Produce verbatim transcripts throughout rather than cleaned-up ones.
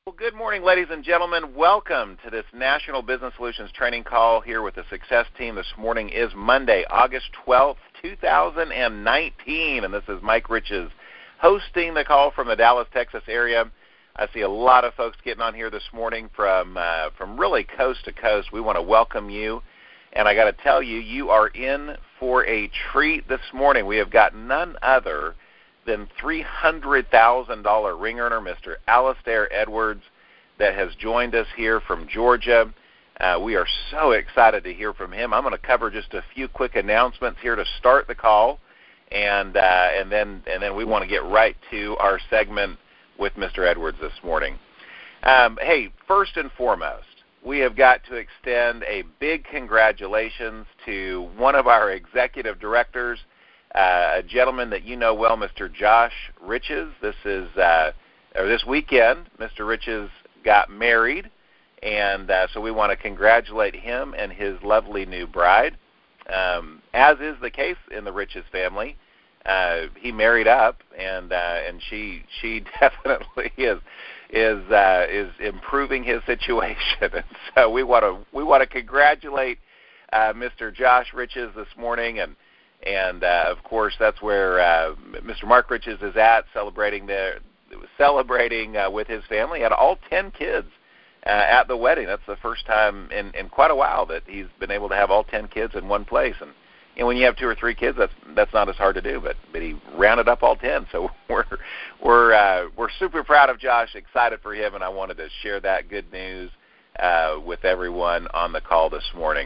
Well, good morning, ladies and gentlemen. Welcome to this National Business Solutions training call here with the Success Team. This morning is Monday, August twelfth, two thousand nineteen, and this is Mike Riches hosting the call from the Dallas, Texas area. I see a lot of folks getting on here this morning from uh, from really coast to coast. We want to welcome you, and I got to tell you, you are in for a treat this morning. We have got none other than three hundred thousand dollars ring earner, Mister Alastair Edwards, that has joined us here from Georgia. Uh, we are so excited to hear from him. I'm going to cover just a few quick announcements here to start the call, and uh, and then and then we want to get right to our segment with Mister Edwards this morning. Um, hey, first and foremost, we have got to extend a big congratulations to one of our executive directors, Uh, a gentleman that you know well, Mister Josh Riches. This is uh, or this weekend, Mister Riches got married, and uh, so we want to congratulate him and his lovely new bride. Um, as is the case in the Riches family, uh, he married up, and uh, and she she definitely is is uh, is improving his situation. And so we want to we want to congratulate uh, Mister Josh Riches this morning, and. And, uh, of course, that's where uh, Mister Mark Riches is at, celebrating their, celebrating uh, with his family. He had all ten kids uh, at the wedding. That's the first time in, in quite a while that he's been able to have all ten kids in one place. And you know, when you have two or three kids, that's that's not as hard to do. But but he rounded up all ten. So we're we're uh, we're super proud of Josh, excited for him, and I wanted to share that good news uh, with everyone on the call this morning.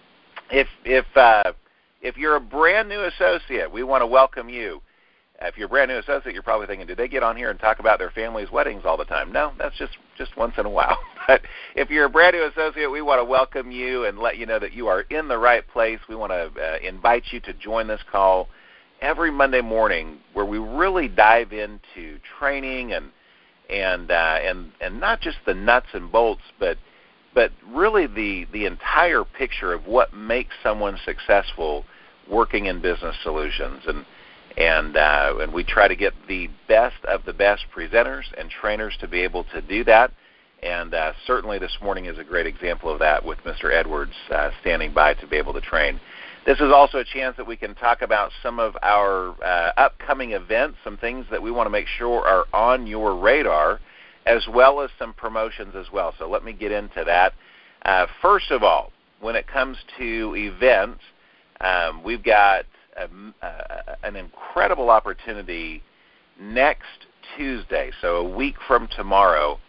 If if uh, If you're a brand new associate, we want to welcome you. If you're a brand new associate, you're probably thinking, do they get on here and talk about their family's weddings all the time? No, that's just, just once in a while. But if you're a brand new associate, we want to welcome you and let you know that you are in the right place. We want to uh, invite you to join this call every Monday morning, where we really dive into training and and uh, and and not just the nuts and bolts, but but really the, the entire picture of what makes someone successful working in business solutions. And and uh, and we try to get the best of the best presenters and trainers to be able to do that. And uh, certainly this morning is a great example of that, with Mister Edwards uh, standing by to be able to train. This is also a chance that we can talk about some of our uh, upcoming events, some things that we want to make sure are on your radar, as well as some promotions as well. So let me get into that. Uh, first of all, when it comes to events, um, we've got a, a, an incredible opportunity next Tuesday, so a week from tomorrow,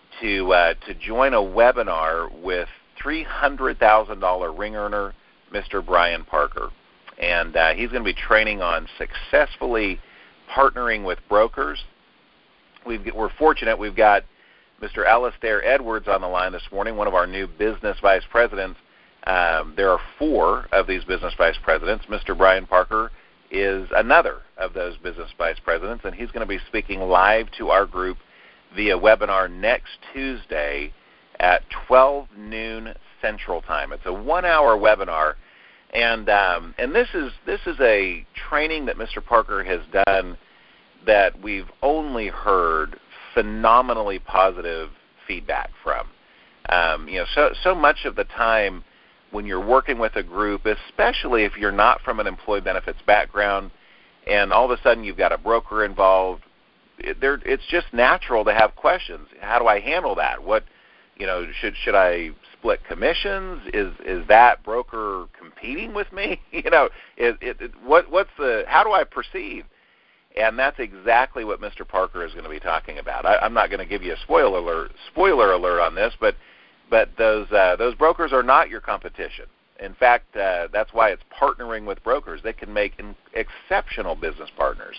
to uh, to join a webinar with three hundred thousand dollars ring earner, Mister Brian Parker. And uh, he's going to be training on successfully partnering with brokers. We've, we're fortunate we've got Mister Alastair Edwards on the line this morning, one of our new business vice presidents. Um, there are four of these business vice presidents. Mister Brian Parker is another of those business vice presidents, and he's going to be speaking live to our group via webinar next Tuesday at twelve noon Central Time. It's a one-hour webinar, and um, and this is this is a training that Mister Parker has done that we've only heard phenomenally positive feedback from. Um, you know, so so much of the time when you're working with a group, especially if you're not from an employee benefits background, and all of a sudden you've got a broker involved, it, there, it's just natural to have questions. How do I handle that? What, you know, should should I split commissions? Is is that broker competing with me? You know, it, it, it, what what's the? How do I proceed? And that's exactly what Mister Parker is going to be talking about. I, I'm not going to give you a spoiler alert, spoiler alert on this, but but those uh, those brokers are not your competition. In fact, uh, that's why it's partnering with brokers. They can make in, exceptional business partners,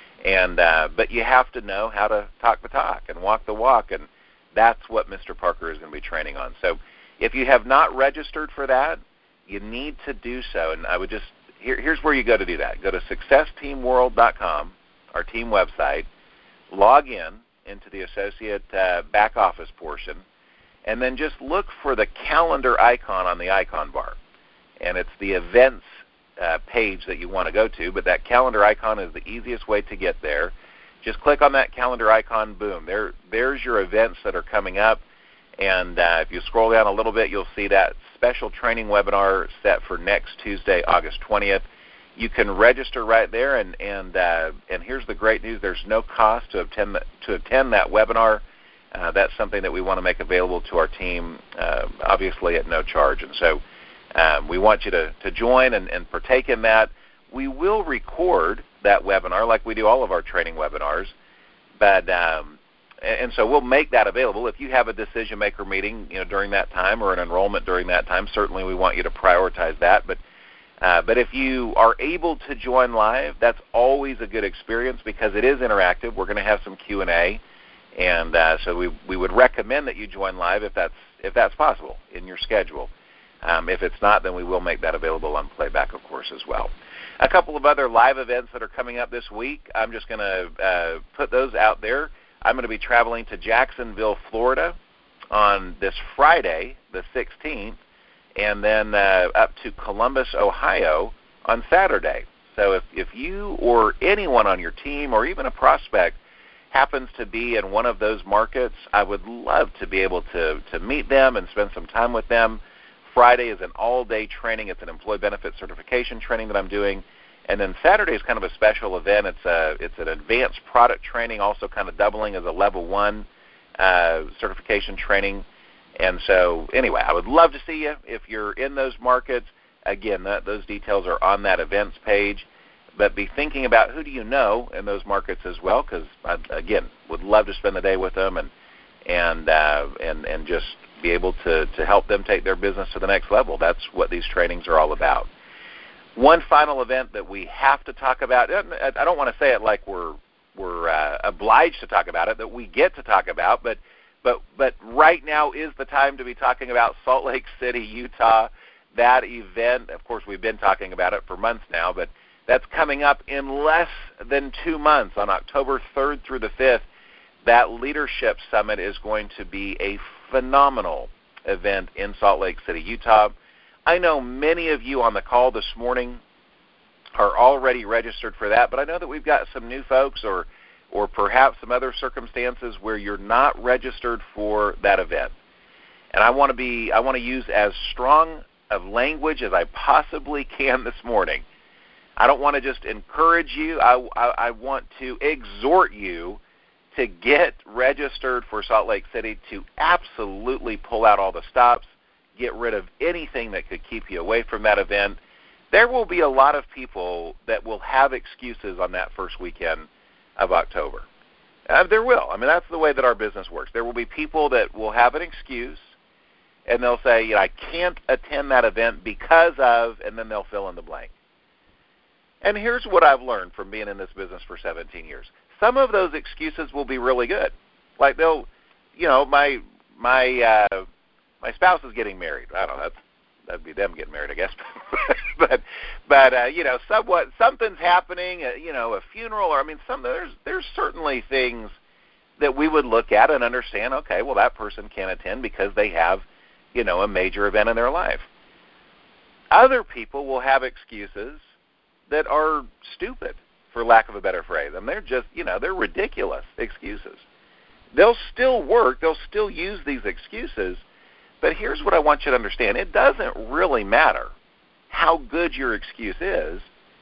and uh, but you have to know how to talk the talk and walk the walk, and that's what Mister Parker is going to be training on. So, if you have not registered for that, you need to do so. And I would just here, here's where you go to do that. Go to success team world dot com. Our team website, log in into the associate uh, back office portion, and then just look for the calendar icon on the icon bar. And it's the events uh, page that you want to go to, but that calendar icon is the easiest way to get there. just click on that calendar icon, boom. There, there's your events that are coming up. And uh, if you scroll down a little bit, you'll see that special training webinar set for next Tuesday, August twentieth. You can register right there, and and uh, and here's the great news: there's no cost to attend the, to attend that webinar. Uh, that's something that we want to make available to our team, uh, obviously at no charge. And so um, we want you to to join and, and partake in that. We will record that webinar like we do all of our training webinars, but. Um, And so we'll make that available. If you have a decision-maker meeting, you know, during that time or an enrollment during that time, certainly we want you to prioritize that. But uh, but if you are able to join live, that's always a good experience because it is interactive. We're going to have some Q and A, and uh, so we we would recommend that you join live if that's if that's possible in your schedule. Um, if it's not, then we will make that available on playback, of course, as well. A couple of other live events that are coming up this week. I'm just going to uh, put those out there. I'm going to be traveling to Jacksonville, Florida on this Friday, the sixteenth, and then uh, up to Columbus, Ohio on Saturday. So if, if you or anyone on your team or even a prospect happens to be in one of those markets, I would love to be able to, to meet them and spend some time with them. Friday is an all-day training. It's an employee benefit certification training that I'm doing. And then Saturday is kind of a special event. It's a it's an advanced product training, also kind of doubling as a level one uh, certification training. And so, anyway, I would love to see you if you're in those markets. Again, that, those details are on that events page. But be thinking about who do you know in those markets as well, because I, again, would love to spend the day with them and and uh, and and just be able to to help them take their business to the next level. That's what these trainings are all about. One final event that we have to talk about, I don't want to say it like we're we're uh, obliged to talk about it, that we get to talk about, but but but right now is the time to be talking about Salt Lake City, Utah. That event, of course, we've been talking about it for months now, but that's coming up in less than two months on October third through the fifth. That Leadership Summit is going to be a phenomenal event in Salt Lake City, Utah. I know many of you on the call this morning are already registered for that, but I know that we've got some new folks or or perhaps some other circumstances where you're not registered for that event. And I want to be I want to use as strong of language as I possibly can this morning. I don't want to just encourage you. I, I, I want to exhort you to get registered for Salt Lake City, to absolutely pull out all the stops, get rid of anything that could keep you away from that event. There will be a lot of people that will have excuses on that first weekend of October. Uh, there will. I mean, that's the way that our business works. There will be people that will have an excuse, and they'll say, you know, I can't attend that event because of, and then they'll fill in the blank. And here's what I've learned from being in this business for seventeen years. Some of those excuses will be really good. Like they'll, you know, my my uh, my spouse is getting married. I don't know. That's, that'd be them getting married, I guess. but but uh, you know, somewhat something's happening. Uh, you know, a funeral, or I mean, some there's there's certainly things that we would look at and understand. Okay, well, that person can't attend because they have, you know, a major event in their life. Other people will have excuses that are stupid, for lack of a better phrase. And they're just, you know, they're ridiculous excuses. They'll still work. They'll still use these excuses. But here's what I want you to understand. It doesn't really matter how good your excuse is.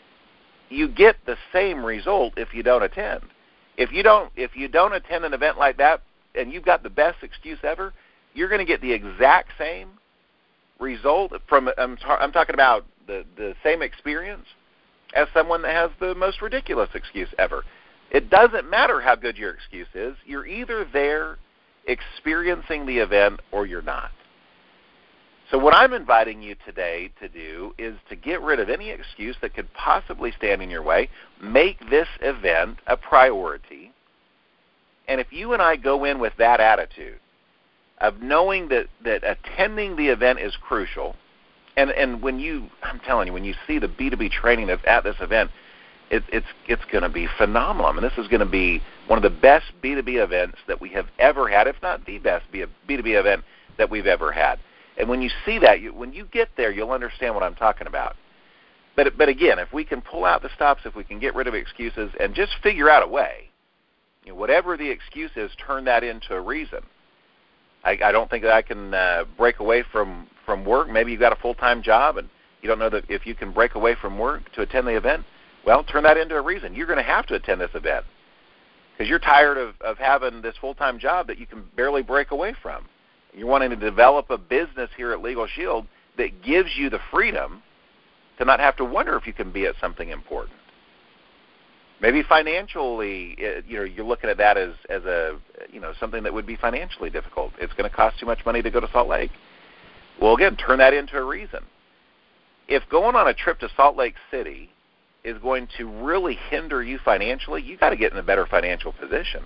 You get the same result if you don't attend. If you don't, if you don't attend an event like that and you've got the best excuse ever, you're going to get the exact same result from, I'm, ta- I'm talking about the, the same experience as someone that has the most ridiculous excuse ever. It doesn't matter how good your excuse is. You're either there experiencing the event or you're not. So what I'm inviting you today to do is to get rid of any excuse that could possibly stand in your way. Make this event a priority. And if you and I go in with that attitude of knowing that, that attending the event is crucial, And and when you, I'm telling you, when you see the B two B training that's at this event, it, it's it's going to be phenomenal. I mean, this is going to be one of the best B two B events that we have ever had, if not the best B two B event that we've ever had. And when you see that, you, when you get there, you'll understand what I'm talking about. But but again, if we can pull out the stops, if we can get rid of excuses and just figure out a way You know, whatever the excuse is, turn that into a reason. I, I don't think that I can uh, break away from, from work. Maybe you've got a full-time job and you don't know that if you can break away from work to attend the event. Well, turn that into a reason. You're going to have to attend this event because you're tired of, of having this full-time job that you can barely break away from. You're wanting to develop a business here at Legal Shield that gives you the freedom to not have to wonder if you can be at something important. Maybe financially, you know, you're looking at that as, as a, you know, something that would be financially difficult. It's going to cost too much money to go to Salt Lake. Well, again, turn that into a reason. If going on a trip to Salt Lake City is going to really hinder you financially, you've got to get in a better financial position.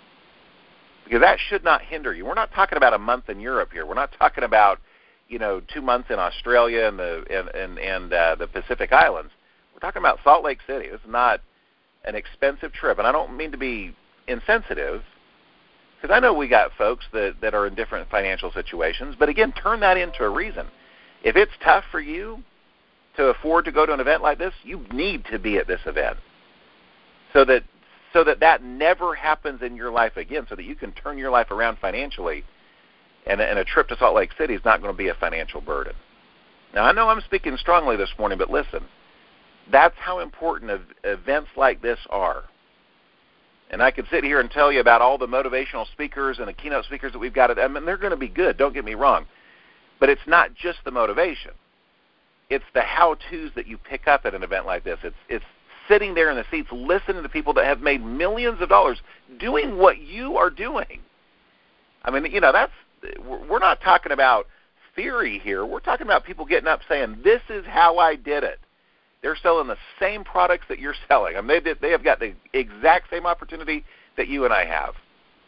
Because that should not hinder you. We're not talking about a month in Europe here. We're not talking about, you know, two months in Australia and the and and, and uh, the Pacific Islands. We're talking about Salt Lake City. This is not an expensive trip, and I don't mean to be insensitive, because I know we got folks that, that are in different financial situations. But again, turn that into a reason. If it's tough for you to afford to go to an event like this, you need to be at this event, so that so that that never happens in your life again, so that you can turn your life around financially, and, and a trip to Salt Lake City is not going to be a financial burden. Now, I know I'm speaking strongly this morning, but listen, that's how important ev- events like this are. And I could sit here and tell you about all the motivational speakers and the keynote speakers that we've got. At, I mean, they're going to be good, don't get me wrong. But it's not just the motivation. It's the how-tos that you pick up at an event like this. It's it's sitting there in the seats listening to people that have made millions of dollars doing what you are doing. I mean, you know, that's we're not talking about theory here. We're talking about people getting up saying, this is how I did it. They're selling the same products that you're selling. I mean, they, they have got the exact same opportunity that you and I have.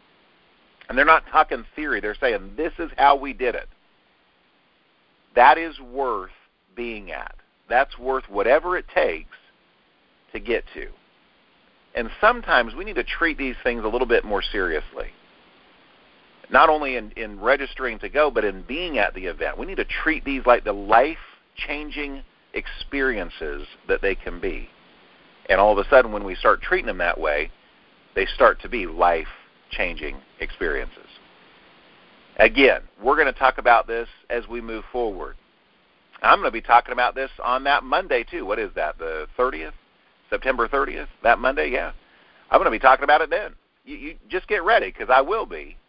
And they're not talking theory. They're saying, this is how we did it. That is worth being at. That's worth whatever it takes to get to. And sometimes we need to treat these things a little bit more seriously. Not only in, in registering to go, but in being at the event. We need to treat these like the life-changing experiences that they can be. And all of a sudden, when we start treating them that way, they start to be life-changing experiences. Again, we're going to talk about this as we move forward. I'm going to be talking about this on that Monday, too. What is that, the thirtieth? September thirtieth? That Monday? Yeah. I'm going to be talking about it then. You, you just get ready, because I will be.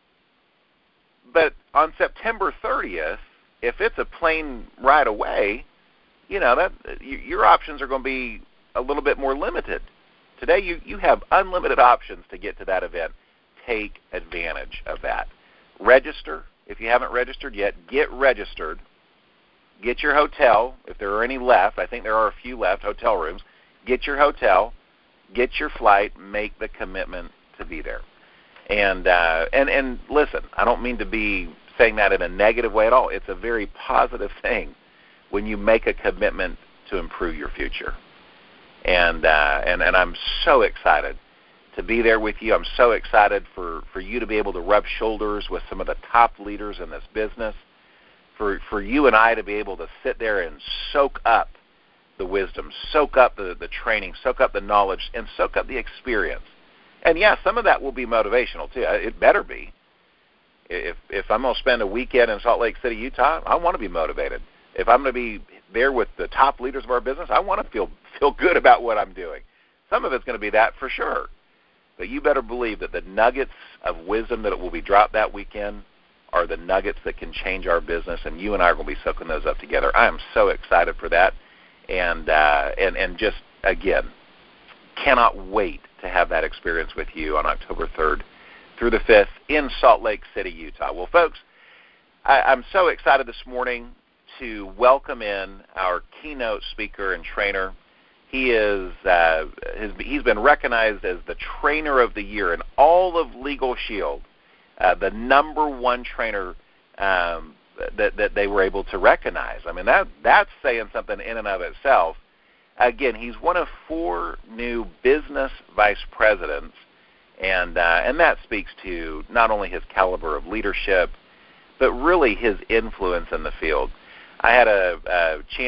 But on September thirtieth, if it's a plane ride away, you know, that your options are going to be a little bit more limited. Today, you, you have unlimited options to get to that event. Take advantage of that. Register. If you haven't registered yet, get registered. Get your hotel. If there are any left, I think there are a few left, hotel rooms. Get your hotel. Get your flight. Make the commitment to be there. And, uh, and, and listen, I don't mean to be saying that in a negative way at all. It's a very positive thing when you make a commitment to improve your future. And, uh, and, and I'm so excited to be there with you. I'm so excited for, for you to be able to rub shoulders with some of the top leaders in this business, for, for you and I to be able to sit there and soak up the wisdom, soak up the, the training, soak up the knowledge, and soak up the experience. And, yeah, some of that will be motivational, too. It better be. If, if I'm going to spend a weekend in Salt Lake City, Utah, I want to be motivated. If I'm going to be there with the top leaders of our business, I want to feel feel good about what I'm doing. Some of it's going to be that for sure. But you better believe that the nuggets of wisdom that will be dropped that weekend are the nuggets that can change our business, and you and I are going to be soaking those up together. I am so excited for that, and uh, and and just, again, cannot wait to have that experience with you on October third through the fifth in Salt Lake City, Utah. Well, folks, I, I'm so excited this morning to welcome in our keynote speaker and trainer. He is uh, his, he's been recognized as the trainer of the year in all of Legal Shield, uh, the number one trainer um, that, that they were able to recognize. I mean, that that's saying something in and of itself. Again, he's one of four new business vice presidents, and uh, and that speaks to not only his caliber of leadership, but really his influence in the field. I had a, a chance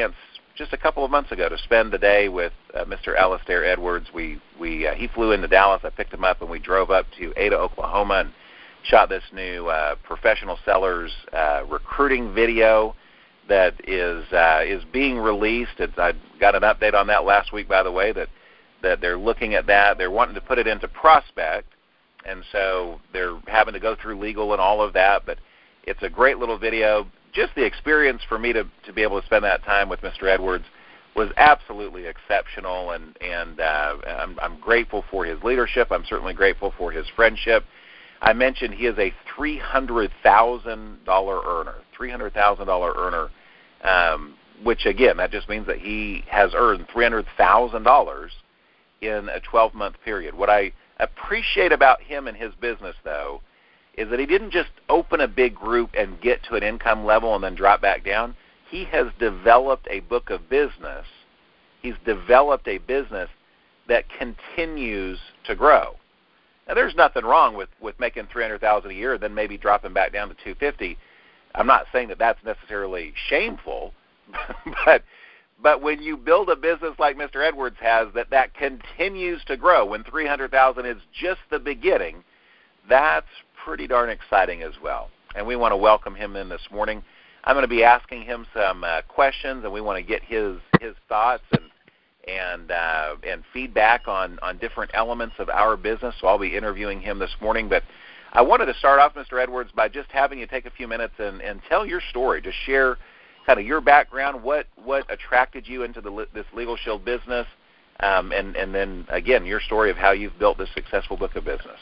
just a couple of months ago to spend the day with uh, Mister Alistair Edwards. We we uh, he flew into Dallas. I picked him up, and we drove up to Ada, Oklahoma, and shot this new uh, professional sellers uh, recruiting video that is uh, is being released. It's, I got an update on that last week, by the way, that that they're looking at that. They're wanting to put it into Prospect, and so they're having to go through legal and all of that. But it's a great little video. Just the experience for me to, to be able to spend that time with Mister Edwards was absolutely exceptional, and, and uh, I'm, I'm grateful for his leadership. I'm certainly grateful for his friendship. I mentioned he is a three hundred thousand dollars earner, three hundred thousand dollars earner, um, which, again, that just means that he has earned three hundred thousand dollars in a twelve-month period. What I appreciate about him and his business, though, is that he didn't just open a big group and get to an income level and then drop back down. He has developed a book of business. He's developed a business that continues to grow. Now, there's nothing wrong with, with making three hundred thousand dollars a year and then maybe dropping back down to two hundred fifty thousand dollars. I'm not saying that that's necessarily shameful, but but when you build a business like Mister Edwards has that, that continues to grow, when three hundred thousand dollars is just the beginning, that's pretty darn exciting as well. And we want to welcome him in this morning. I'm going to be asking him some uh, questions, and we want to get his his thoughts and and uh, and feedback on, on different elements of our business. So I'll be interviewing him this morning. But I wanted to start off, Mister Edwards, by just having you take a few minutes and, and tell your story. Just share kind of your background, what what attracted you into the, this Legal Shield business, um, and, and then, again, your story of how you've built this successful book of business.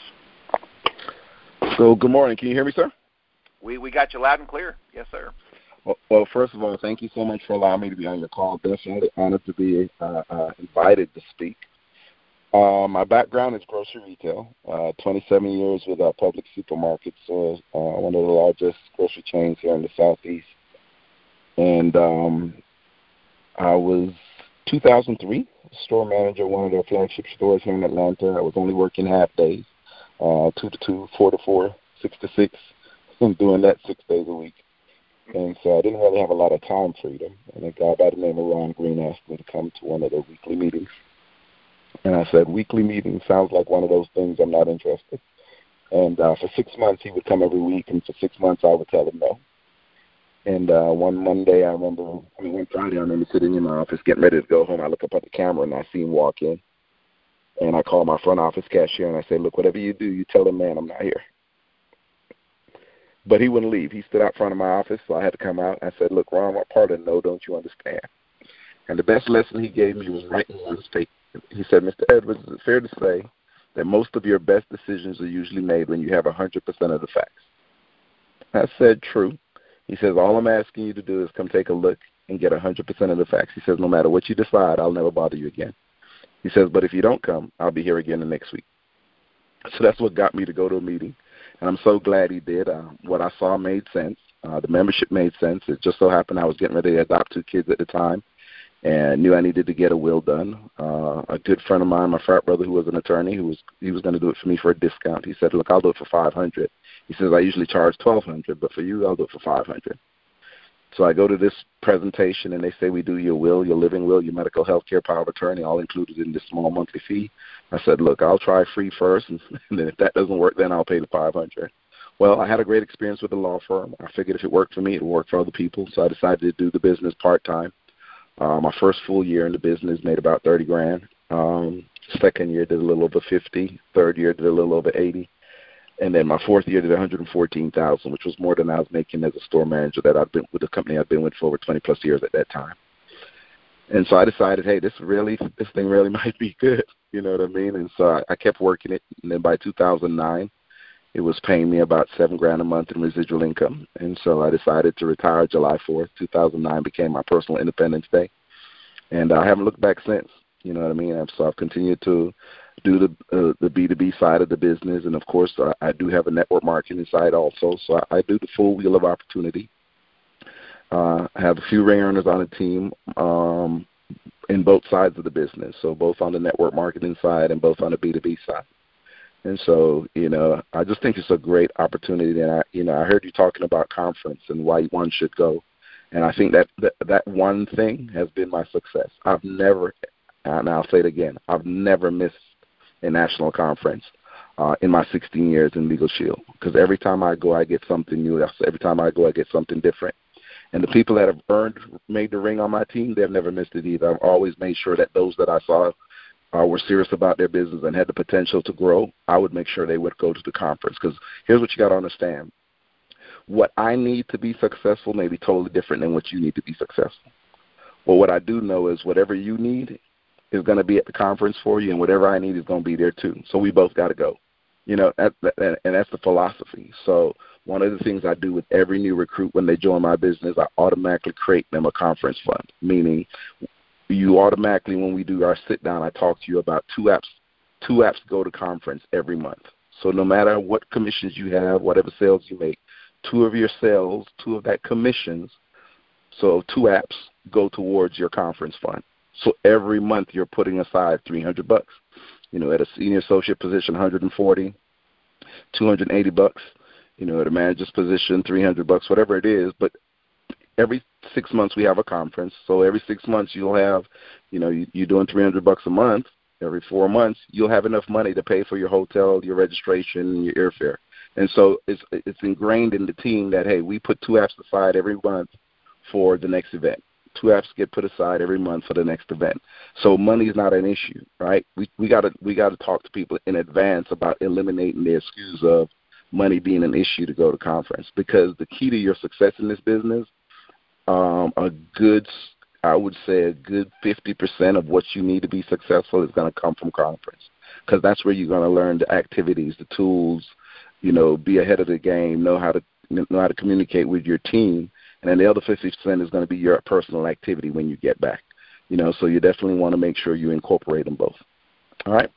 So, good morning. Can you hear me, sir? We we got you loud and clear. Yes, sir. Well, well first of all, thank you so much for allowing me to be on your call. Definitely honored to be uh, uh, invited to speak. Uh, my background is grocery retail, uh, twenty-seven years with uh, Publix Supermarkets, so, uh, one of the largest grocery chains here in the Southeast. And um, I was two thousand three store manager of one of their flagship stores here in Atlanta. I was only working half days, uh, two to two, four to four, six to six, and doing that six days a week. And so I didn't really have a lot of time freedom. And a guy by the name of Ron Green asked me to come to one of their weekly meetings. And I said, weekly meetings sounds like one of those things I'm not interested. And uh, for six months, he would come every week, and for six months, I would tell him no. And uh, one Monday, I remember, I mean, one Friday, I remember sitting in my office getting ready to go home. I look up at the camera, and I see him walk in. And I call my front office cashier, and I say, look, whatever you do, you tell the man I'm not here. But he wouldn't leave. He stood out front of my office, so I had to come out. I said, look, Ron, what part of no don't you understand? And the best lesson he gave me was right in one statement. He said, Mister Edwards, is it fair to say that most of your best decisions are usually made when you have one hundred percent of the facts? I said, true. He says, all I'm asking you to do is come take a look and get one hundred percent of the facts. He says, no matter what you decide, I'll never bother you again. He says, but if you don't come, I'll be here again the next week. So that's what got me to go to a meeting. And I'm so glad he did. Uh, what I saw made sense. Uh, the membership made sense. It just so happened I was getting ready to adopt two kids at the time and knew I needed to get a will done. Uh, a good friend of mine, my frat brother, who was an attorney, who was he was going to do it for me for a discount. He said, look, I'll do it for five hundred dollars. He says, I usually charge twelve hundred dollars, but for you, I'll do it for five hundred dollars. So I go to this presentation, and they say we do your will, your living will, your medical health care power of attorney, all included in this small monthly fee. I said, look, I'll try free first, and, and then if that doesn't work, then I'll pay the five hundred dollars. Well, I had a great experience with the law firm. I figured if it worked for me, it would work for other people, so I decided to do the business part-time. Uh, my first full year in the business made about thirty grand. Um, second year did a little over fifty. Third year did a little over eighty. And then my fourth year did one hundred fourteen thousand, which was more than I was making as a store manager that I've been with the company I've been with for over twenty plus years at that time. And so I decided, hey, this really, this thing really might be good. You know what I mean? And so I, I kept working it. And then by two thousand nine, it was paying me about seven grand a month in residual income. And so I decided to retire July fourth. two thousand nine became my personal Independence Day. And I haven't looked back since. You know what I mean? And so I've continued to do the uh, the B two B side of the business. And, of course, I, I do have a network marketing side also. So I, I do the full wheel of opportunity. Uh, I have a few ring earners on the team um, in both sides of the business, so both on the network marketing side and both on the B two B side. And so, you know, I just think it's a great opportunity. And, I, you know, I heard you talking about conference and why one should go. And I think that, that that one thing has been my success. I've never, and I'll say it again, I've never missed a national conference uh, in my sixteen years in Legal Shield, because every time I go, I get something new. Every time I go, I get something different. And the people that have earned, made the ring on my team, they've never missed it either. I've always made sure that those that I saw uh, were serious about their business and had the potential to grow, I would make sure they would go to the conference. Because here's what you got to understand. What I need to be successful may be totally different than what you need to be successful. Well, what I do know is whatever you need is going to be at the conference for you, and whatever I need is going to be there too. So we both got to go. You know, that, that, and that's the philosophy. So one of the things I do with every new recruit when they join my business, I automatically create them a conference fund, meaning you automatically, when we do our sit-down, I talk to you about two apps. Two apps go to conference every month. So no matter what commissions you have, whatever sales you make, two of your sales, two of that commissions, so two apps go towards your conference fund. So every month you're putting aside three hundred bucks. You know, at a senior associate position, one hundred forty, two hundred eighty bucks. You know, at a manager's position, three hundred bucks, whatever it is. But every six months we have a conference. So every six months you'll have, you know, you, you're doing three hundred bucks a month. Every four months you'll have enough money to pay for your hotel, your registration, and your airfare. And so it's it's ingrained in the team that, hey, we put two apps aside every month for the next event. Two apps get put aside every month for the next event. So money is not an issue, right? We we gotta we gotta talk to people in advance about eliminating the excuse of money being an issue to go to conference, because the key to your success in this business, um, a good, I would say a good fifty percent of what you need to be successful is going to come from conference, because that's where you're going to learn the activities, the tools, you know, be ahead of the game, know how to know how to communicate with your team. And then the other fifty percent is going to be your personal activity when you get back. You know, so you definitely want to make sure you incorporate them both. All right?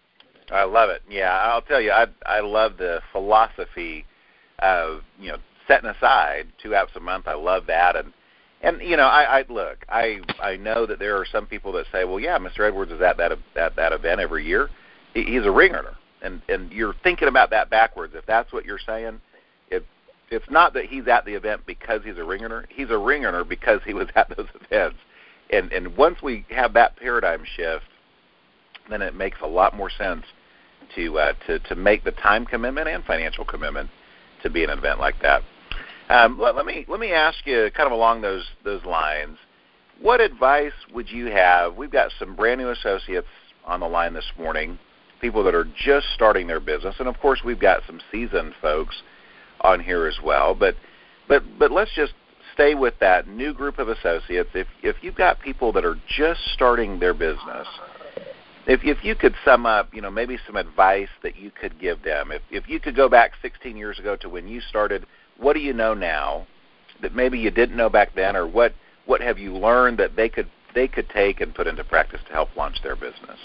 I love it. Yeah, I'll tell you, I I love the philosophy of, you know, setting aside two apps a month. I love that. And, and you know, I, I look, I I know that there are some people that say, well, yeah, Mister Edwards is at that, at that event every year. He, he's a ring earner. And, and you're thinking about that backwards. If that's what you're saying, it, it's not that he's at the event because he's a ring earner. He's a ring earner because he was at those events. And, and once we have that paradigm shift, then it makes a lot more sense to uh, to to make the time commitment and financial commitment to be an event like that. Um, let, let me let me ask you, kind of along those those lines, what advice would you have? We've got some brand new associates on the line this morning, people that are just starting their business, and of course we've got some seasoned folks on here as well. But but but let's just stay with that new group of associates. If if you've got people that are just starting their business, If if you could sum up, you know, maybe some advice that you could give them. If if you could go back sixteen years ago to when you started, what do you know now that maybe you didn't know back then, or what, what have you learned that they could they could take and put into practice to help launch their business?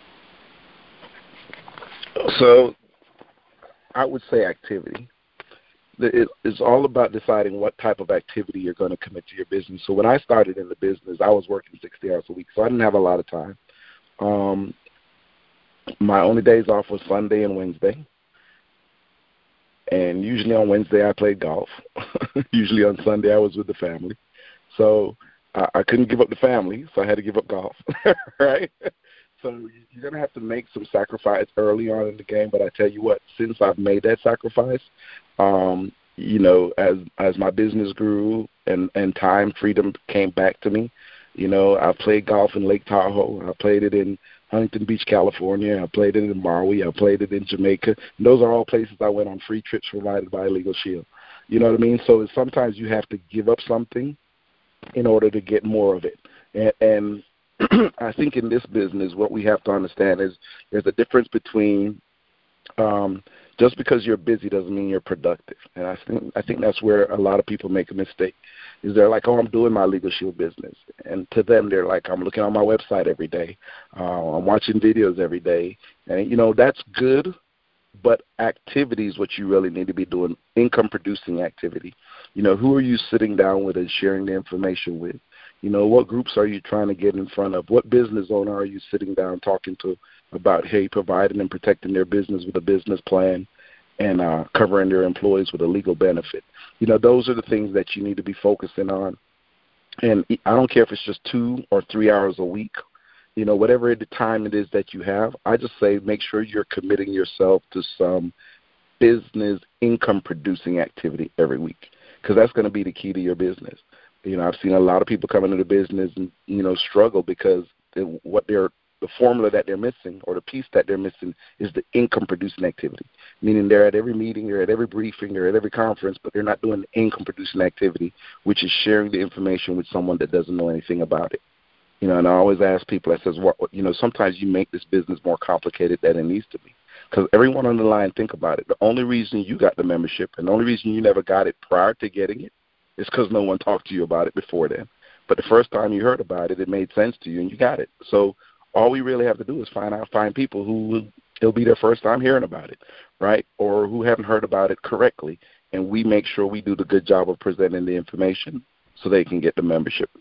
So I would say activity. It's all about deciding what type of activity you're going to commit to your business. So when I started in the business, I was working sixty hours a week, so I didn't have a lot of time. Um, my only days off was Sunday and Wednesday. And usually on Wednesday I played golf. Usually on Sunday I was with the family. So I, I couldn't give up the family, so I had to give up golf, right? So you're going to have to make some sacrifice early on in the game. But I tell you what, since I've made that sacrifice, um, you know, as as my business grew and, and time freedom came back to me, you know, I played golf in Lake Tahoe. I played it in Huntington Beach, California. I played it in Maui. I played it in Jamaica. And those are all places I went on free trips provided by Legal Shield. You know what I mean? So sometimes you have to give up something in order to get more of it. And, and I think in this business, what we have to understand is there's a difference between um, just because you're busy doesn't mean you're productive. And I think I think that's where a lot of people make a mistake. Is they're like, oh, I'm doing my Legal Shield business. And to them, they're like, I'm looking on my website every day. Uh, I'm watching videos every day. And, you know, that's good, but activity is what you really need to be doing, income-producing activity. You know, who are you sitting down with and sharing the information with? You know, what groups are you trying to get in front of? What business owner are you sitting down talking to about, hey, providing and protecting their business with a business plan and uh, covering their employees with a legal benefit? You know, those are the things that you need to be focusing on And I don't care if it's just two or three hours a week, you know, whatever the time it is that you have. I just say make sure you're committing yourself to some business income producing activity every week, because that's going to be the key to your business. You know, I've seen a lot of people come into the business and, you know, struggle because they, what they're the formula that they're missing, or the piece that they're missing, is the income-producing activity, meaning they're at every meeting, they're at every briefing, they're at every conference, but they're not doing the income-producing activity, which is sharing the information with someone that doesn't know anything about it. You know, and I always ask people, I says, what, you know, sometimes you make this business more complicated than it needs to be, because everyone on the line, think about it. The only reason you got the membership and the only reason you never got it prior to getting it is because no one talked to you about it before then. But the first time you heard about it, it made sense to you and you got it. So all we really have to do is find out, find people who it'll be their first time hearing about it, right, or who haven't heard about it correctly, and we make sure we do the good job of presenting the information so they can get the membership.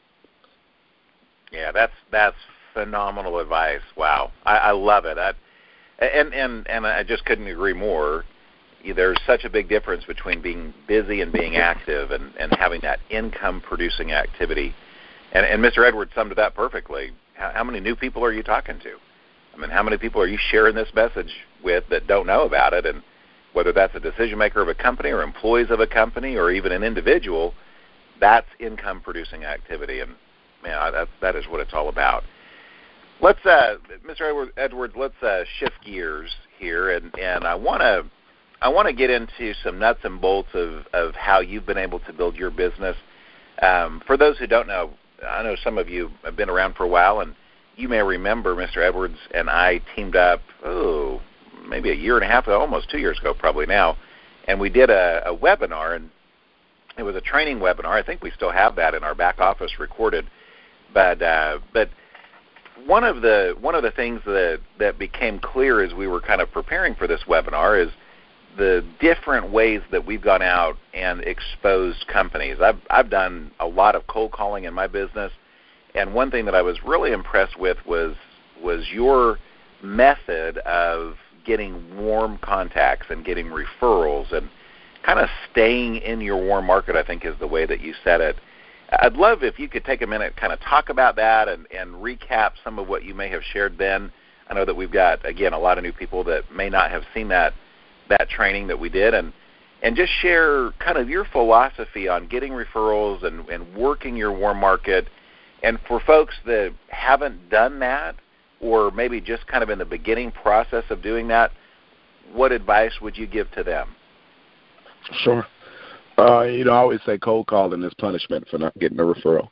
Yeah, that's that's phenomenal advice. Wow, I, I love it. I, and and and I just couldn't agree more. There's such a big difference between being busy and being active, and, and having that income-producing activity. And, and Mister Edwards summed it up perfectly. How, how many new people are you talking to? I mean, how many people are you sharing this message with that don't know about it? And whether that's a decision maker of a company or employees of a company or even an individual, that's income-producing activity. And, man, that, that is what it's all about. Let's, uh, Mister Edwards, let's uh, shift gears here, and, and I want to I want to get into some nuts and bolts of, of how you've been able to build your business. Um, for those who don't know, I know some of you have been around for a while, and you may remember Mister Edwards and I teamed up, oh, maybe a year and a half ago, almost two years ago probably now, and we did a, a webinar, and it was a training webinar. I think we still have that in our back office recorded, but uh, but one of the one of the things that, that became clear as we were kind of preparing for this webinar is the different ways that we've gone out and exposed companies. I've I've done a lot of cold calling in my business, and one thing that I was really impressed with was was your method of getting warm contacts and getting referrals and kind of staying in your warm market, I think is the way that you said it. I'd love if you could take a minute, kind of talk about that and, and recap some of what you may have shared then. I know that we've got, again, a lot of new people that may not have seen that that training that we did, and and just share kind of your philosophy on getting referrals and, and working your warm market. And for folks that haven't done that, or maybe just kind of in the beginning process of doing that, what advice would you give to them? Sure. Uh, you know, I always say cold calling is punishment for not getting a referral.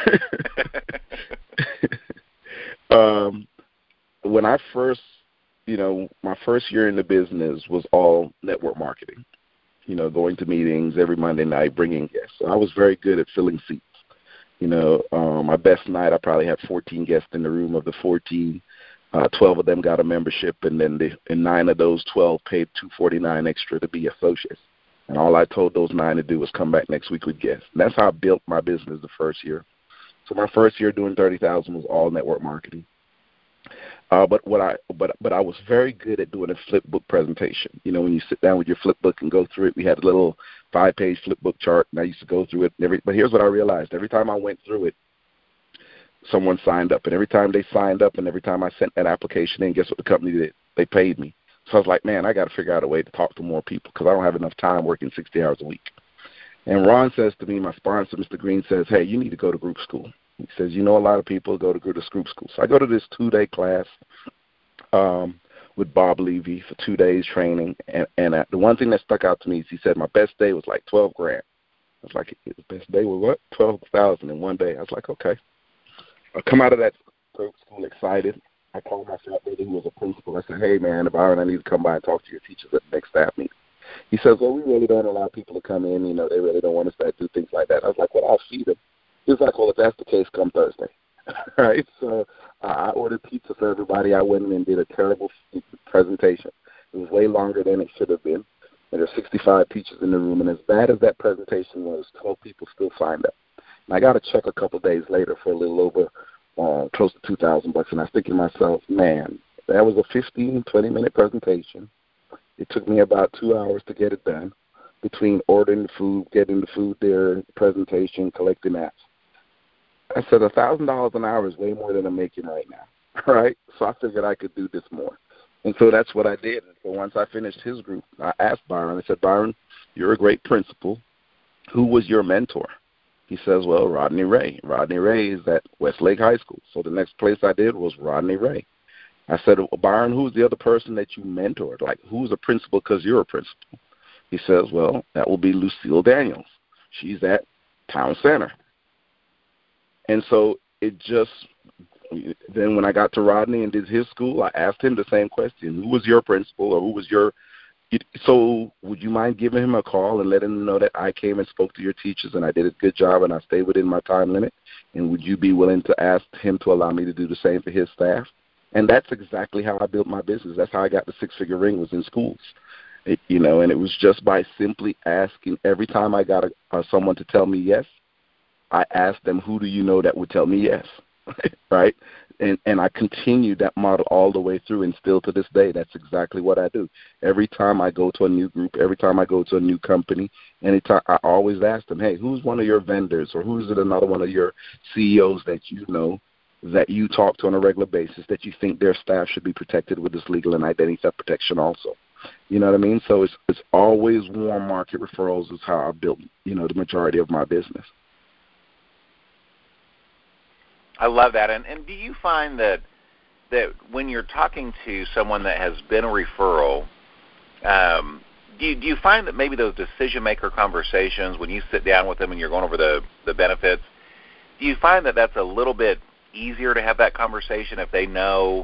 um, when I first You know, my first year in the business was all network marketing, you know, going to meetings every Monday night, bringing guests. So I was very good at filling seats. You know, um, my best night, I probably had fourteen guests in the room. Of the fourteen, uh, twelve of them got a membership, and then the, and nine of those twelve paid two hundred forty-nine dollars extra to be associates. And all I told those nine to do was come back next week with guests. And that's how I built my business the first year. So my first year doing thirty thousand dollars was all network marketing. Uh, but what I but but I was very good at doing a flip book presentation. You know, when you sit down with your flip book and go through it, we had a little five-page flip book chart, and I used to go through it. And every, but here's what I realized: every time I went through it, someone signed up, and every time they signed up, and every time I sent that application in, guess what the company did? They paid me. So I was like, man, I got to figure out a way to talk to more people because I don't have enough time working sixty hours a week. And Ron says to me, my sponsor, Mister Green, says, hey, you need to go to group school. He says, you know, a lot of people go to go to group school. So I go to this two-day class um, with Bob Levy for two days training. And, and uh, the one thing that stuck out to me is he said my best day was like twelve grand. I was like, the best day was what? twelve thousand in one day. I was like, okay. I come out of that group school excited. I called my frat brother who was a principal. I said, hey, man, Byron, I need to come by and talk to your teachers at the next staff meeting. He says, well, we really don't allow people to come in. You know, they really don't want us to do things like that. I was like, well, I'll feed them. He was like, well, if that's the case, come Thursday. All right, so uh, I ordered pizza for everybody. I went in and did a terrible presentation. It was way longer than it should have been. And there were sixty-five teachers in the room, and as bad as that presentation was, twelve people still signed up. And I got a check a couple of days later for a little over uh, close to two thousand bucks, and I was thinking to myself, man, that was a fifteen, twenty-minute presentation. It took me about two hours to get it done between ordering the food, getting the food there, presentation, collecting apps. I said, a thousand dollars an hour is way more than I'm making right now, right? So I figured I could do this more. And so that's what I did. And so once I finished his group, I asked Byron, I said, Byron, you're a great principal. Who was your mentor? He says, well, Rodney Ray. Rodney Ray is at Westlake High School. So the next place I did was Rodney Ray. I said, well, Byron, who's the other person that you mentored? Like, who's a principal because you're a principal? He says, well, that will be Lucille Daniels. She's at Town Center. And so it just, then when I got to Rodney and did his school, I asked him the same question. Who was your principal, or who was your, so would you mind giving him a call and letting him know that I came and spoke to your teachers and I did a good job and I stayed within my time limit? And would you be willing to ask him to allow me to do the same for his staff? And that's exactly how I built my business. That's how I got the six-figure ring, was in schools. It, you know, and it was just by simply asking. Every time I got a, uh, someone to tell me yes, I asked them, who do you know that would tell me yes, right? And and I continued that model all the way through, and still to this day, that's exactly what I do. Every time I go to a new group, every time I go to a new company, anytime, I always ask them, hey, who's one of your vendors, or who's another one of your C E Os that you know that you talk to on a regular basis that you think their staff should be protected with this legal and identity theft protection also? You know what I mean? So it's it's always warm market referrals is how I built, you know, the majority of my business. I love that. And and do you find that that when you're talking to someone that has been a referral, um, do you, do you find that maybe those decision maker conversations, when you sit down with them and you're going over the, the benefits, do you find that that's a little bit easier to have that conversation if they know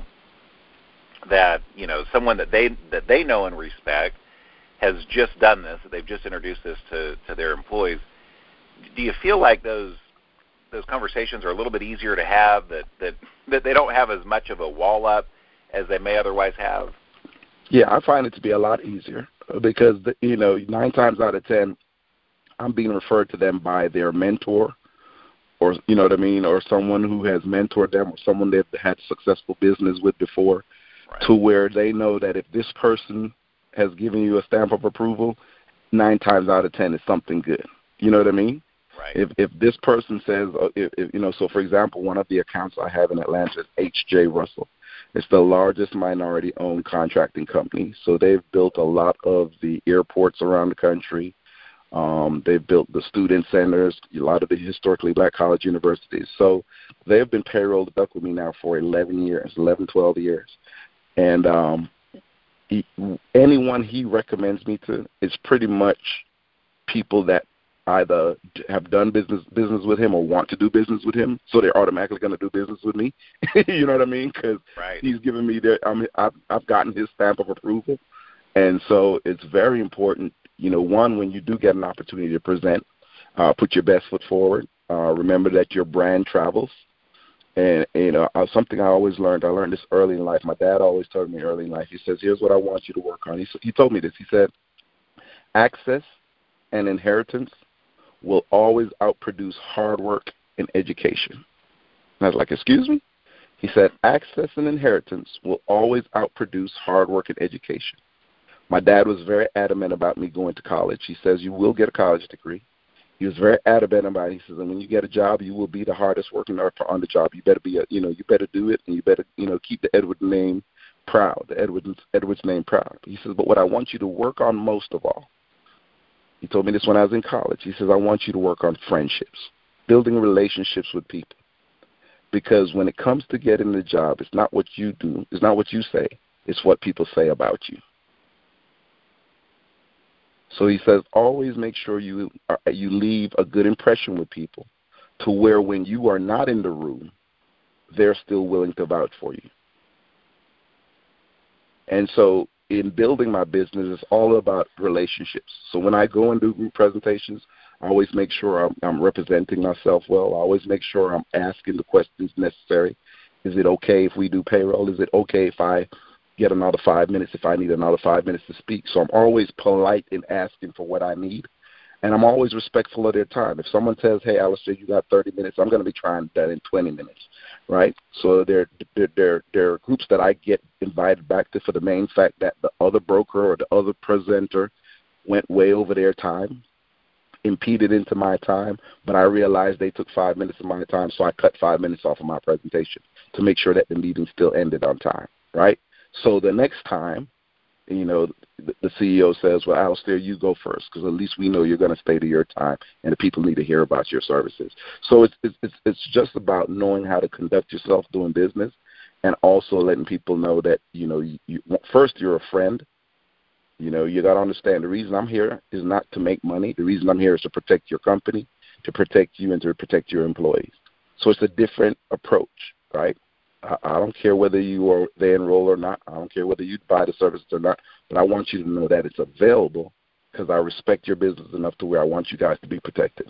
that, you know, someone that they that they know and respect has just done this, that they've just introduced this to, to their employees? Do you feel like those those conversations are a little bit easier to have, that, that, that they don't have as much of a wall up as they may otherwise have? Yeah, I find it to be a lot easier because, the, you know, nine times out of ten, I'm being referred to them by their mentor, or, you know what I mean, or someone who has mentored them, or someone they've had successful business with before, right, to where they know that if this person has given you a stamp of approval, nine times out of ten it's something good. You know what I mean? Right. If if this person says, uh, if, if, you know, so for example, one of the accounts I have in Atlanta is H J Russell. It's the largest minority-owned contracting company. So they've built a lot of the airports around the country. Um, they've built the student centers, a lot of the historically black college universities. So they've been payrolled up with me now for eleven years, eleven, twelve years. And um, he, anyone he recommends me to is pretty much people that either have done business business with him or want to do business with him, so they're automatically going to do business with me. You know what I mean? Because right, he's given me their, I mean, I've, I've gotten his stamp of approval. And so it's very important, you know, one, when you do get an opportunity to present, uh, put your best foot forward. Uh, remember that your brand travels. And, you know, uh, something I always learned, I learned this early in life. My dad always told me early in life, he says, here's what I want you to work on. He, he told me this. He said, access and inheritance will always outproduce hard work and education. And I was like, excuse me? He said, access and inheritance will always outproduce hard work and education. My dad was very adamant about me going to college. He says, you will get a college degree. He was very adamant about it. He says, and when you get a job, you will be the hardest working on the job. You better be, a, you know, you better do it, and you better, you know, keep the Edward name proud, the Edwards, Edwards name proud. He says, but what I want you to work on most of all, he told me this when I was in college. He says, I want you to work on friendships, building relationships with people. Because when it comes to getting the job, it's not what you do, it's not what you say, it's what people say about you. So he says, always make sure you are, you leave a good impression with people, to where when you are not in the room, they're still willing to vouch for you. And so in building my business, it's all about relationships. So when I go and do group presentations, I always make sure I'm, I'm representing myself well. I always make sure I'm asking the questions necessary. Is it okay if we do payroll? Is it okay if I get another five minutes if I need another five minutes to speak? So I'm always polite in asking for what I need. And I'm always respectful of their time. If someone says, hey, Alistair, you got thirty minutes, I'm going to be trying that in twenty minutes, right? So there, there, there, there are groups that I get invited back to for the main fact that the other broker or the other presenter went way over their time. impeded into my time, but I realized they took five minutes of my time, so I cut five minutes off of my presentation to make sure that the meeting still ended on time, right? So the next time, you know, the, the C E O says, well, Alistair, you go first, because at least we know you're going to stay to your time, and the people need to hear about your services. So it's, it's, it's just about knowing how to conduct yourself doing business, and also letting people know that, you know, you, you, first, you're a friend. You know, you got to understand the reason I'm here is not to make money. The reason I'm here is to protect your company, to protect you, and to protect your employees. So it's a different approach, right? I, I don't care whether you are they enroll or not. I don't care whether you buy the services or not. But I want you to know that it's available because I respect your business enough to where I want you guys to be protected.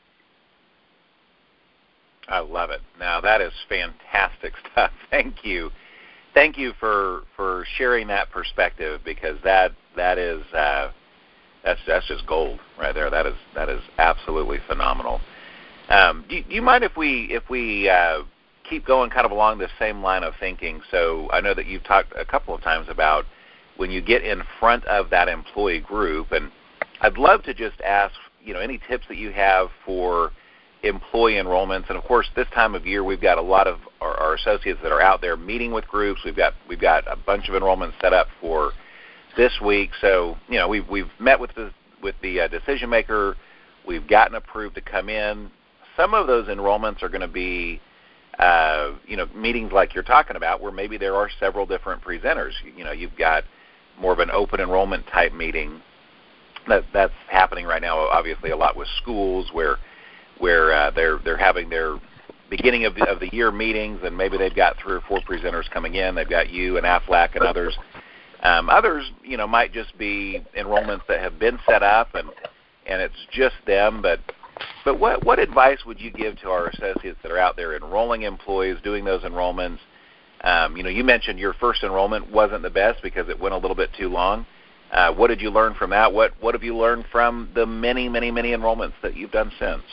I love it. Now, that is fantastic stuff. Thank you. Thank you for, for sharing that perspective, because that that is uh, that's that's just gold right there. That is that is absolutely phenomenal. Um, do, do you mind if we if we uh, keep going kind of along this same line of thinking? So I know that you've talked a couple of times about when you get in front of that employee group, and I'd love to just ask, you know, any tips that you have for employee enrollments. And of course, this time of year, we've got a lot of our, our associates that are out there meeting with groups. We've got we've got a bunch of enrollments set up for this week. So, you know, we've we've met with the with the uh, decision maker. We've gotten approved to come in. Some of those enrollments are going to be, uh, you know, meetings like you're talking about, where maybe there are several different presenters. You, you know, you've got more of an open enrollment type meeting. That that's happening right now, obviously, a lot with schools where where uh, they're they're having their beginning of the, of the year meetings, and maybe they've got three or four presenters coming in. They've got you and Aflac and others. Um, others, you know, might just be enrollments that have been set up, and and it's just them. But but what what advice would you give to our associates that are out there enrolling employees, doing those enrollments? Um, you know, you mentioned your first enrollment wasn't the best because it went a little bit too long. Uh, what did you learn from that? What what have you learned from the many, many, many enrollments that you've done since?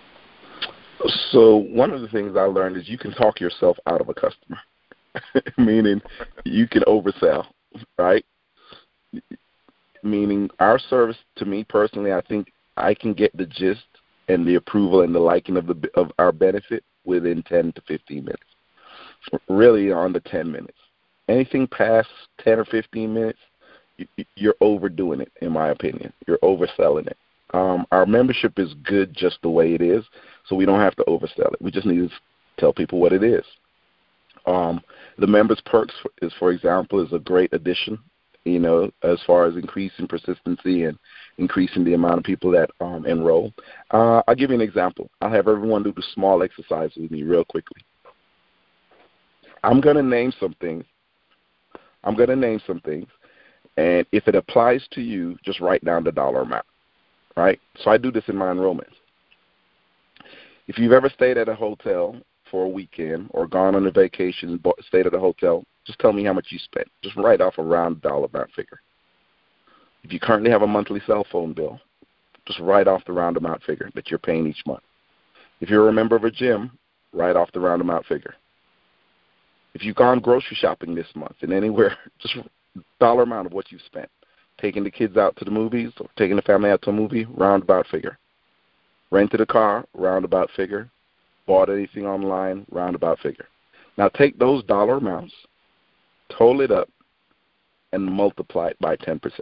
So one of the things I learned is you can talk yourself out of a customer, meaning you can oversell, right? Meaning our service, to me personally, I think I can get the gist and the approval and the liking of the of our benefit within ten to fifteen minutes, really under ten minutes. Anything past ten or fifteen minutes, you're overdoing it, in my opinion. You're overselling it. Um, our membership is good just the way it is, so we don't have to oversell it. We just need to tell people what it is. Um, the members' perks is, for example, is a great addition, you know, as far as increasing persistency and increasing the amount of people that um, enroll. Uh, I'll give you an example. I'll have everyone do the small exercise with me real quickly. I'm going to name some things. I'm going to name some things, and if it applies to you, just write down the dollar amount. Right? So I do this in my enrollments. If you've ever stayed at a hotel for a weekend or gone on a vacation and bought, stayed at a hotel, just tell me how much you spent. Just write off a round dollar amount figure. If you currently have a monthly cell phone bill, just write off the round amount figure that you're paying each month. If you're a member of a gym, write off the round amount figure. If you've gone grocery shopping this month and anywhere, just dollar amount of what you've spent. Taking the kids out to the movies or taking the family out to a movie, roundabout figure. Rented a car, roundabout figure. Bought anything online, roundabout figure. Now take those dollar amounts, total it up, and multiply it by ten percent.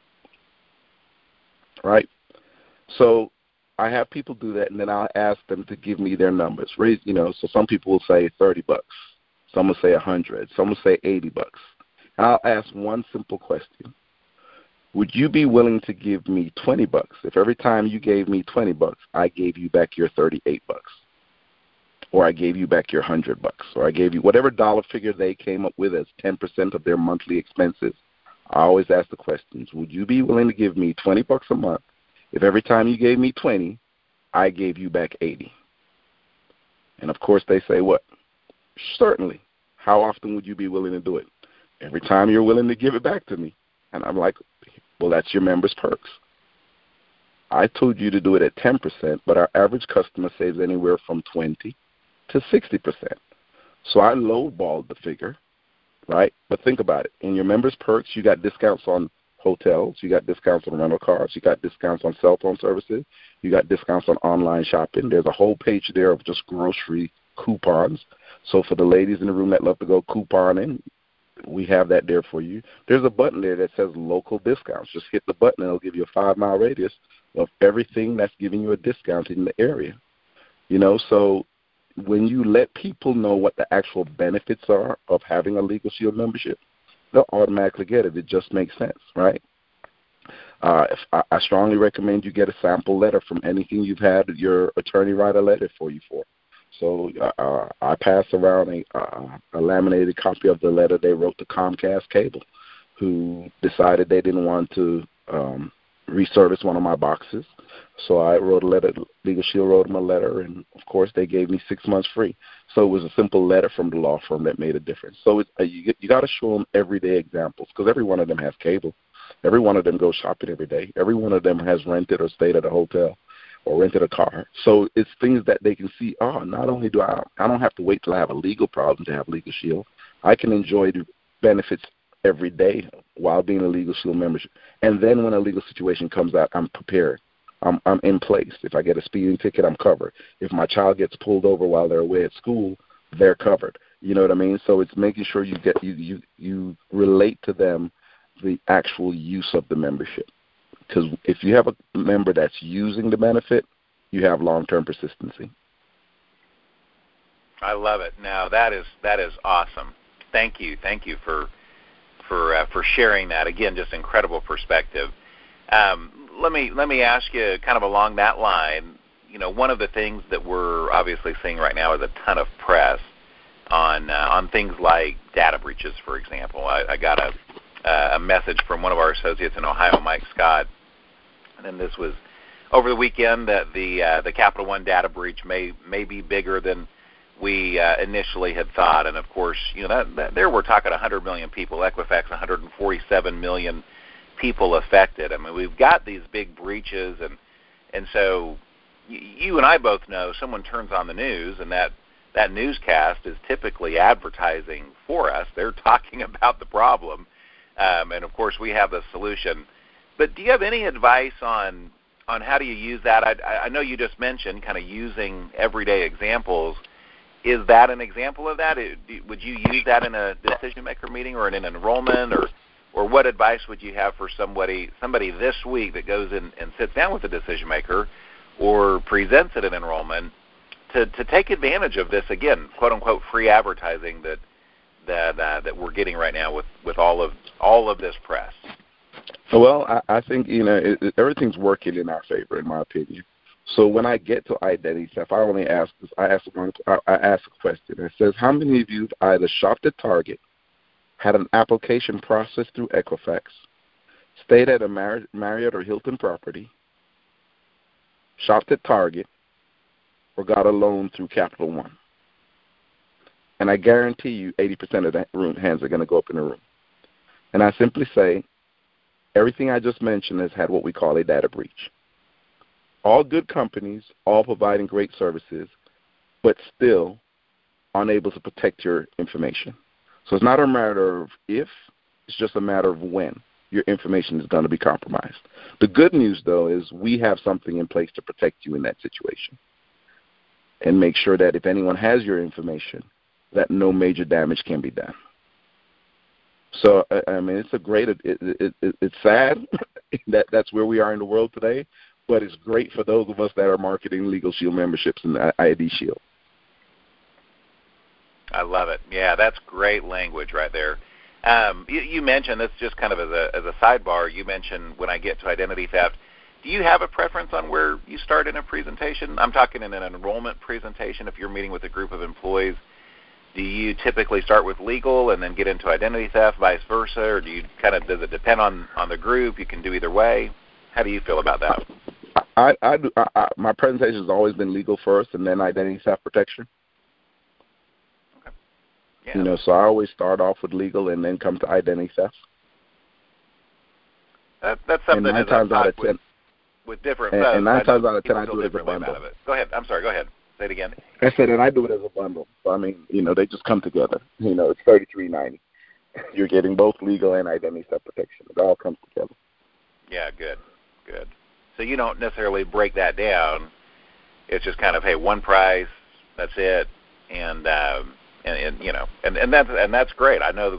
Right? So I have people do that, and then I'll ask them to give me their numbers. Raise, you know, so some people will say thirty bucks. Some will say one hundred. Some will say eighty bucks. And I'll ask one simple question. Would you be willing to give me twenty bucks if every time you gave me twenty bucks, I gave you back your thirty-eight bucks, or I gave you back your one hundred bucks, or I gave you whatever dollar figure they came up with as ten percent of their monthly expenses? I always ask the questions. Would you be willing to give me twenty bucks a month if every time you gave me twenty, I gave you back eighty? And of course they say what? Certainly. How often would you be willing to do it? Every time you're willing to give it back to me. And I'm like, well, that's your members' perks. I told you to do it at ten percent, but our average customer saves anywhere from twenty to sixty percent. So I lowballed the figure, right? But think about it. In your members' perks, you got discounts on hotels. You got discounts on rental cars. You got discounts on cell phone services. You got discounts on online shopping. There's a whole page there of just grocery coupons. So for the ladies in the room that love to go couponing, we have that there for you. There's a button there that says local discounts. Just hit the button and it'll give you a five-mile radius of everything that's giving you a discount in the area. You know, so when you let people know what the actual benefits are of having a Legal Shield membership, they'll automatically get it. It just makes sense, right? Uh, if I, I strongly recommend you get a sample letter from anything you've had your attorney write a letter for you for. So uh, I pass around a, uh, a laminated copy of the letter they wrote to Comcast Cable, who decided they didn't want to um, reservice one of my boxes. So I wrote a letter, Legal Shield wrote them a letter, and, of course, they gave me six months free. So it was a simple letter from the law firm that made a difference. So it's, uh, you, you got to show them everyday examples, because every one of them has cable. Every one of them goes shopping every day. Every one of them has rented or stayed at a hotel or rented a car. So it's things that they can see, oh, not only do I, I don't have to wait till I have a legal problem to have Legal Shield. I can enjoy the benefits every day while being a Legal Shield membership. And then when a legal situation comes out, I'm prepared. I'm, I'm in place. If I get a speeding ticket, I'm covered. If my child gets pulled over while they're away at school, they're covered. You know what I mean? So it's making sure you get you you, you relate to them the actual use of the membership. Because if you have a member that's using the benefit, you have long-term persistency. I love it. Now that is that is awesome. Thank you, thank you for for uh, for sharing that. Again, just incredible perspective. Um, let me let me ask you, kind of along that line. You know, one of the things that we're obviously seeing right now is a ton of press on uh, on things like data breaches, for example. I, I got a uh, a message from one of our associates in Ohio, Mike Scott, and this was over the weekend that the uh, the Capital One data breach may may be bigger than we uh, initially had thought. And of course, you know, that, that there we're talking one hundred million people. Equifax, one hundred forty-seven million people affected. I mean, we've got these big breaches, and and so y- you and I both know someone turns on the news, and that that newscast is typically advertising for us. They're talking about the problem, um, and of course we have the solution. But do you have any advice on on how do you use that? I, I know you just mentioned kind of using everyday examples. Is that an example of that? Would you use that in a decision-maker meeting or in an enrollment, or or what advice would you have for somebody somebody this week that goes in and sits down with a decision-maker or presents at an enrollment to, to take advantage of this, again, quote-unquote, free advertising that that uh, that we're getting right now with, with all of all of this press? Well, I, I think, you know, it, it, everything's working in our favor, in my opinion. So when I get to identity theft, I only ask this. I ask one. I, I ask a question. It says, how many of you have either shopped at Target, had an application processed through Equifax, stayed at a Mar- Marriott or Hilton property, shopped at Target, or got a loan through Capital One? And I guarantee you eighty percent of the room, hands are going to go up in the room. And I simply say, everything I just mentioned has had what we call a data breach. All good companies, all providing great services, but still unable to protect your information. So it's not a matter of if, it's just a matter of when your information is going to be compromised. The good news, though, is we have something in place to protect you in that situation and make sure that if anyone has your information, that no major damage can be done. So, I mean, it's a great, it, it, it, it's sad that that's where we are in the world today, but it's great for those of us that are marketing Legal Shield memberships and I D Shield. I love it. Yeah, that's great language right there. Um, you, you mentioned, this just kind of as a, as a sidebar, you mentioned when I get to identity theft, do you have a preference on where you start in a presentation? I'm talking in an enrollment presentation. If you're meeting with a group of employees, do you typically start with legal and then get into identity theft, vice versa, or do you kind of, does it depend on, on the group? You can do either way. How do you feel about that? I, I do. I, I, my presentation has always been legal first, and then identity theft protection. Okay. Yeah. You know, so I always start off with legal and then come to identity theft. That, that's something and nine as times I've out of with, ten, with different. And, uh, and nine I times out of ten, I feel do it as a bundle. Out of it. Go ahead. I'm sorry. Go ahead. Say it again. I said, and I do it as a bundle. So I mean, you know, they just come together. You know, it's thirty-three ninety. You're getting both legal and identity theft protection. It all comes together. Yeah, good, good. So you don't necessarily break that down. It's just kind of, hey, one price, that's it, and um, and, and you know, and, and that's and that's great. I know,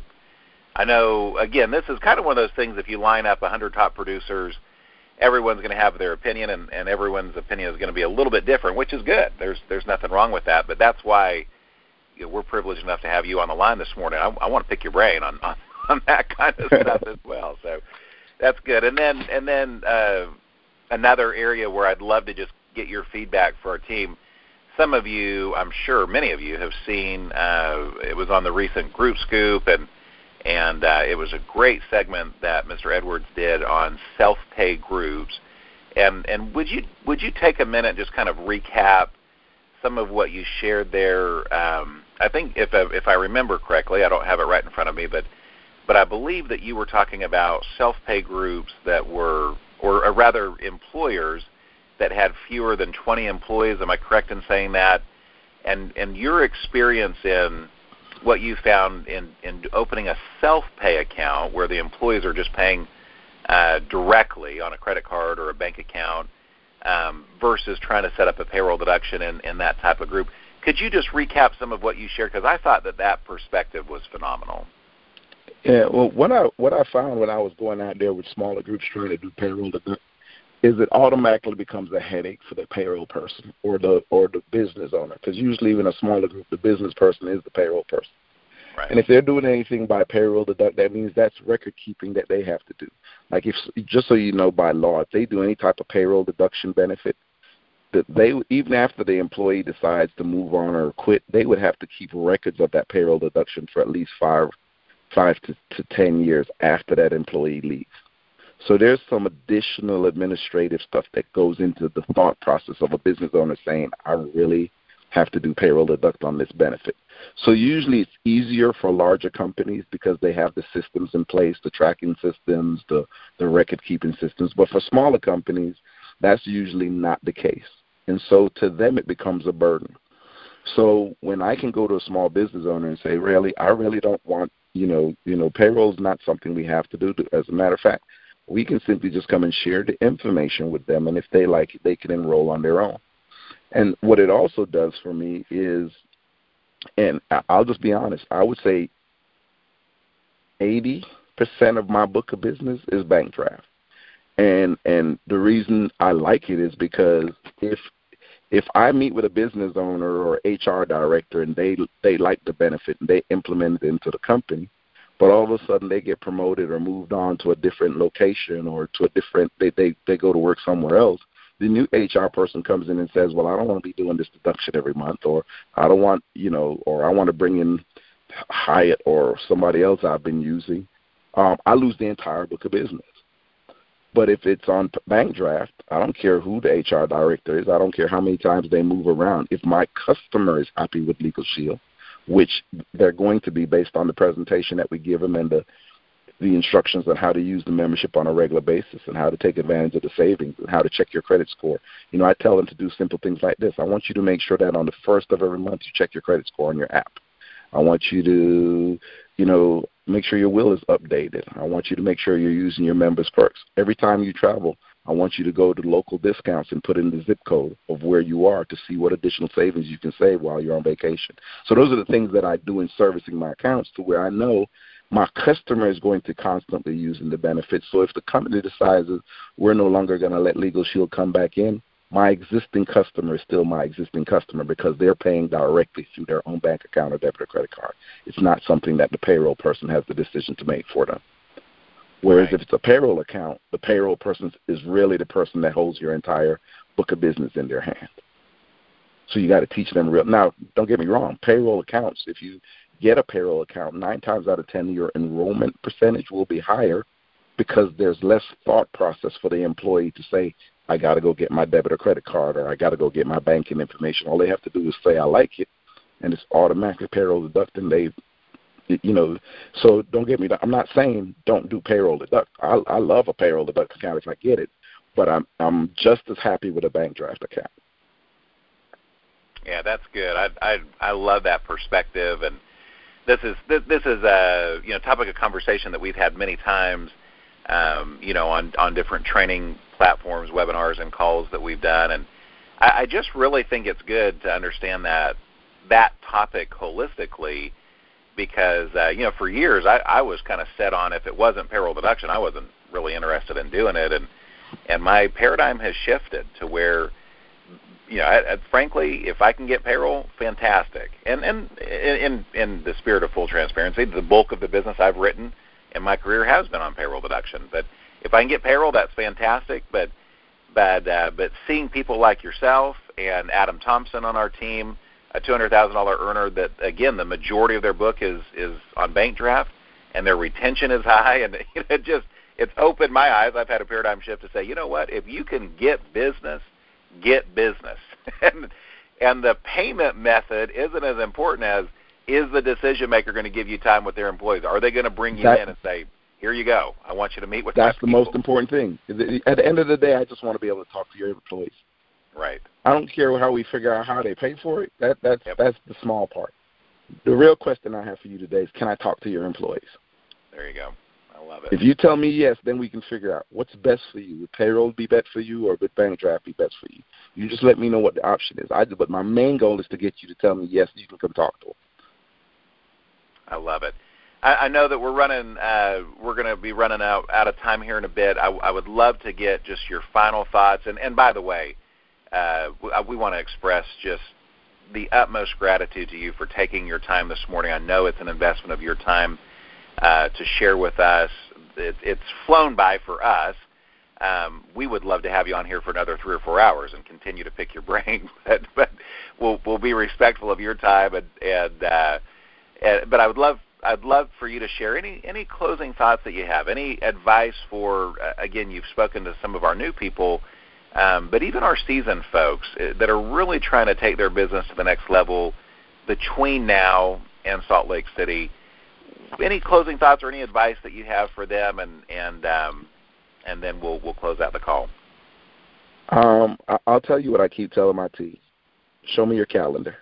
I know. Again, this is kind of one of those things. If you line up a hundred top producers, everyone's going to have their opinion, and, and everyone's opinion is going to be a little bit different, which is good. There's there's nothing wrong with that. But that's why, you know, we're privileged enough to have you on the line this morning. I, I want to pick your brain on, on, on that kind of stuff as well. So that's good. And then and then uh, another area where I'd love to just get your feedback for our team. Some of you, I'm sure many of you, have seen, uh, it was on the recent Group Scoop, and and uh, it was a great segment that Mister Edwards did on self-pay groups. And and would you would you take a minute, just kind of recap some of what you shared there? Um, I think if I, if I remember correctly, I don't have it right in front of me, but but I believe that you were talking about self-pay groups that were, or, or rather employers that had fewer than twenty employees. Am I correct in saying that? And and your experience in what you found in, in opening a self-pay account where the employees are just paying uh, directly on a credit card or a bank account um, versus trying to set up a payroll deduction in, in that type of group. Could you just recap some of what you shared? Because I thought that that perspective was phenomenal. Yeah, well, what I what I found when I was going out there with smaller groups trying to do payroll deduction is it automatically becomes a headache for the payroll person or the or the business owner, because usually in a smaller group, the business person is the payroll person. Right. And if they're doing anything by payroll deduct, that means that's record keeping that they have to do. Like if, just so you know, by law, if they do any type of payroll deduction benefit, that they even after the employee decides to move on or quit, they would have to keep records of that payroll deduction for at least five, five to, to ten years after that employee leaves. So there's some additional administrative stuff that goes into the thought process of a business owner saying, I really have to do payroll deduct on this benefit. So usually it's easier for larger companies because they have the systems in place, the tracking systems, the, the record-keeping systems. But for smaller companies, that's usually not the case. And so to them, it becomes a burden. So when I can go to a small business owner and say, really, I really don't want, you know, you know, payroll is not something we have to do. As a matter of fact, we can simply just come and share the information with them, and if they like it, they can enroll on their own. And what it also does for me is, and I'll just be honest, I would say eighty percent of my book of business is bank draft. And and the reason I like it is because if if I meet with a business owner or H R director and they they like the benefit and they implement it into the company, but all of a sudden they get promoted or moved on to a different location or to a different, they, they, they go to work somewhere else, the new H R person comes in and says, well, I don't want to be doing this deduction every month, or I don't want, you know, or I want to bring in Hyatt or somebody else I've been using. Um, I lose the entire book of business. But if it's on bank draft, I don't care who the H R director is. I don't care how many times they move around. If my customer is happy with Legal Shield, which they're going to be based on the presentation that we give them and the, the instructions on how to use the membership on a regular basis and how to take advantage of the savings and how to check your credit score. You know, I tell them to do simple things like this. I want you to make sure that on the first of every month you check your credit score on your app. I want you to, you know, make sure your will is updated. I want you to make sure you're using your members' perks. Every time you travel, I want you to go to local discounts and put in the zip code of where you are to see what additional savings you can save while you're on vacation. So those are the things that I do in servicing my accounts to where I know my customer is going to constantly using the benefits. So if the company decides that we're no longer going to let Legal Shield come back in, my existing customer is still my existing customer because they're paying directly through their own bank account or debit or credit card. It's not something that the payroll person has the decision to make for them. Whereas Right. if it's a payroll account, the payroll person is really the person that holds your entire book of business in their hand. So you got to teach them real. Now, don't get me wrong. Payroll accounts, if you get a payroll account, nine times out of ten, your enrollment percentage will be higher because there's less thought process for the employee to say, I got to go get my debit or credit card, or I got to go get my banking information. All they have to do is say, I like it, and it's automatically payroll deducting. They, you know, so don't get me. I'm not saying don't do payroll deduct. I, I love a payroll deduct account if I get it, but I'm I'm just as happy with a bank draft account. Yeah, that's good. I I I love that perspective, and this is this, this is a you know topic of conversation that we've had many times, um, you know, on on different training platforms, webinars, and calls that we've done, and I, I just really think it's good to understand that that topic holistically, because uh, you know for years I, I was kind of set on if it wasn't payroll deduction, I wasn't really interested in doing it, and and my paradigm has shifted to where, you know, I, I, frankly, if I can get payroll, fantastic. And and in in the spirit of full transparency, the bulk of the business I've written in my career has been on payroll deduction. But if I can get payroll, that's fantastic. But but uh, but seeing people like yourself and Adam Thompson on our team, a two hundred thousand dollars earner that, again, the majority of their book is is on bank draft, and their retention is high, and you know, it just it's opened my eyes. I've had a paradigm shift to say, you know what, if you can get business, get business. and, and the payment method isn't as important as, is the decision maker going to give you time with their employees? Are they going to bring you that, in and say, here you go, I want you to meet with That's the people. most important thing. At the end of the day, I just want to be able to talk to your employees. Right. I don't care how we figure out how they pay for it. That That's, yep. that's the small part. The real question I have for you today is, can I talk to your employees? There you go. I love it. If you tell me yes, then we can figure out what's best for you. Would payroll be best for you, or would bank draft be best for you? You just let me know what the option is. I, but my main goal is to get you to tell me yes, you can come talk to them. I love it. I, I know that we're running. Uh, we're going to be running out, out of time here in a bit. I, I would love to get just your final thoughts. And, and by the way, uh, we, we want to express just the utmost gratitude to you for taking your time this morning. I know it's an investment of your time uh, to share with us. It, it's flown by for us. Um, we would love to have you on here for another three or four hours and continue to pick your brain, but, but we'll, we'll be respectful of your time. And, and, uh, and but I would love I'd love for you to share any any closing thoughts that you have, any advice for. Uh, again, you've spoken to some of our new people, um, but even our seasoned folks that are really trying to take their business to the next level between now and Salt Lake City. Any closing thoughts or any advice that you have for them, and and um, and then we'll we'll close out the call. Um, I'll tell you what I keep telling my team: show me your calendar.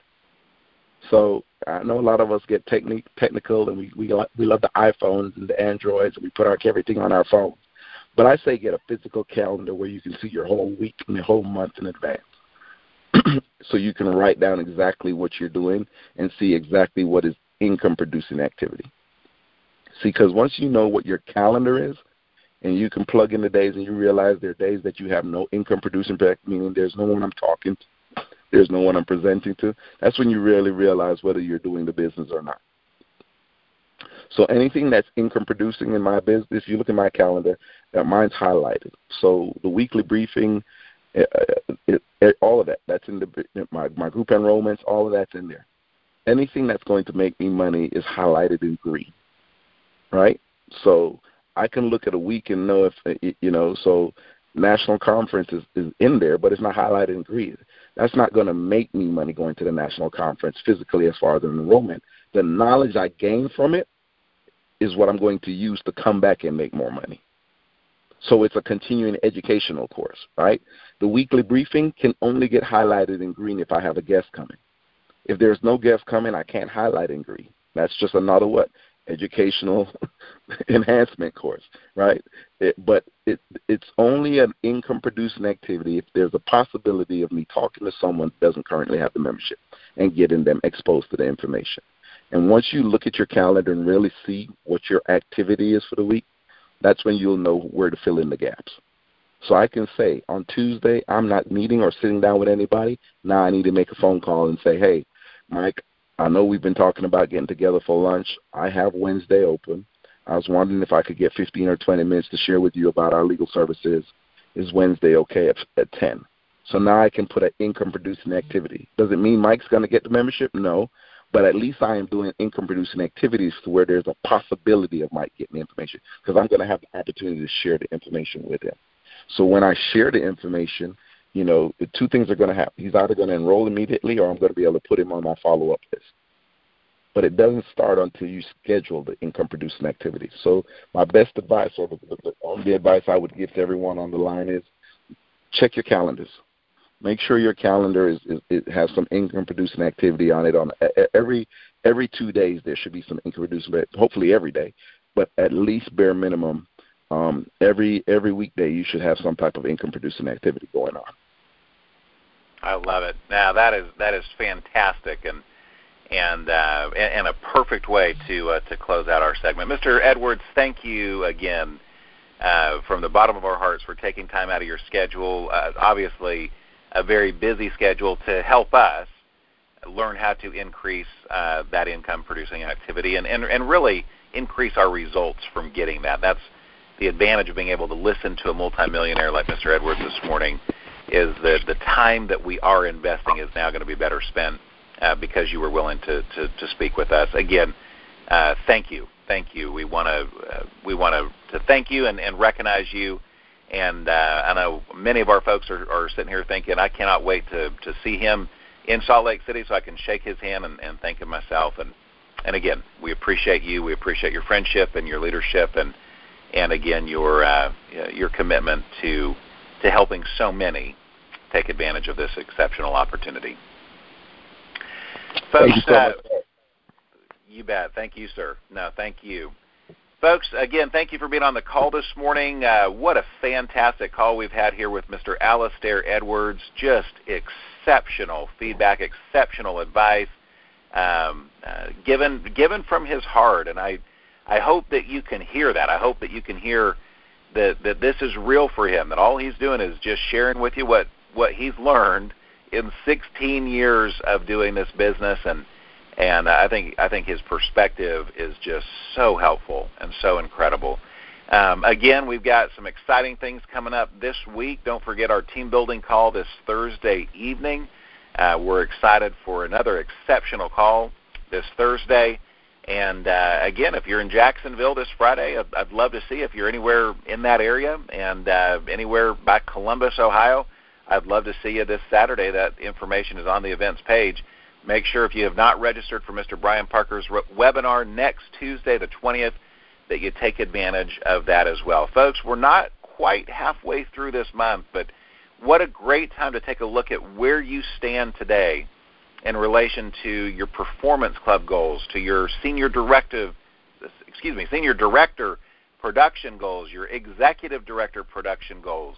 So I know a lot of us get technique, technical, and we we we love the iPhones and the Androids, and we put our everything on our phones. But I say get a physical calendar where you can see your whole week and your whole month in advance, so you can write down exactly what you're doing and see exactly what is income-producing activity. See, because once you know what your calendar is, and you can plug in the days, and you realize there are days that you have no income-producing, meaning there's no one I'm talking to, there's no one I'm presenting to, that's when you really realize whether you're doing the business or not. So anything that's income-producing in my business, if you look at my calendar, uh, mine's highlighted. So the weekly briefing, uh, it, it, all of that, that's in the my, my group enrollments, all of that's in there. Anything that's going to make me money is highlighted in green, right? So I can look at a week and know if, you know, so national conference is, is in there, but it's not highlighted in green. That's not going to make me money going to the national conference physically as far as an enrollment. The knowledge I gain from it is what I'm going to use to come back and make more money. So it's a continuing educational course, right? The weekly briefing can only get highlighted in green if I have a guest coming. If there's no guest coming, I can't highlight in green. That's just another what? Educational enhancement course, right? It, but it, it's only an income-producing activity if there's a possibility of me talking to someone who doesn't currently have the membership and getting them exposed to the information. And once you look at your calendar and really see what your activity is for the week, that's when you'll know where to fill in the gaps. So I can say, on Tuesday, I'm not meeting or sitting down with anybody. Now I need to make a phone call and say, hey, Mike, I know we've been talking about getting together for lunch. I have Wednesday open. I was wondering if I could get fifteen or twenty minutes to share with you about our legal services. Is Wednesday okay at, at ten? So now I can put an income-producing activity. Does it mean Mike's going to get the membership? No. But at least I am doing income-producing activities to where there's a possibility of Mike getting the information, because I'm going to have the opportunity to share the information with him. So when I share the information, you know, the two things are going to happen. He's either going to enroll immediately, or I'm going to be able to put him on my follow-up list. But it doesn't start until you schedule the income-producing activities. So my best advice, or the, the only advice I would give to everyone on the line, is check your calendars. Make sure your calendar is, is it has some income-producing activity on it. On every every two days there should be some income producing, hopefully every day, but at least bare minimum, um, every every weekday you should have some type of income producing activity going on. I love it. Now that is that is fantastic, and and uh, and a perfect way to uh, to close out our segment. Mister Edwards, thank you again uh, from the bottom of our hearts for taking time out of your schedule. Uh, obviously, a very busy schedule to help us learn how to increase uh, that income-producing activity and, and, and really increase our results from getting that. That's the advantage of being able to listen to a multimillionaire like Mister Edwards this morning, is that the time that we are investing is now going to be better spent uh, because you were willing to, to, to speak with us. Again, uh, thank you. Thank you. We want to uh, we want to, to thank you and, and recognize you. And uh, I know many of our folks are, are sitting here thinking, I cannot wait to, to see him in Salt Lake City so I can shake his hand and, and thank him myself. And, and again, we appreciate you. We appreciate your friendship and your leadership and, and again, your uh, your commitment to to helping so many take advantage of this exceptional opportunity. Folks, Thank you so uh, much. You bet. Thank you, sir. No, thank you. Folks, again, thank you for being on the call this morning. Uh, what a fantastic call we've had here with Mister Alastair Edwards. Just exceptional feedback, exceptional advice, um, uh, given given from his heart. And I, I hope that you can hear that. I hope that you can hear that, that this is real for him, that all he's doing is just sharing with you what, what he's learned in sixteen years of doing this business. And And I think I think his perspective is just so helpful and so incredible. Um, again, we've got some exciting things coming up this week. Don't forget our team building call this Thursday evening. Uh, we're excited for another exceptional call this Thursday. And uh, again, if you're in Jacksonville this Friday, I'd, I'd love to see you. If you're anywhere in that area and uh, anywhere by Columbus, Ohio, I'd love to see you this Saturday. That information is on the events page. Make sure if you have not registered for Mister Brian Parker's re- webinar next Tuesday, the twentieth, that you take advantage of that as well. Folks, we're not quite halfway through this month, but what a great time to take a look at where you stand today in relation to your performance club goals, to your senior directive, excuse me, senior director production goals, your executive director production goals.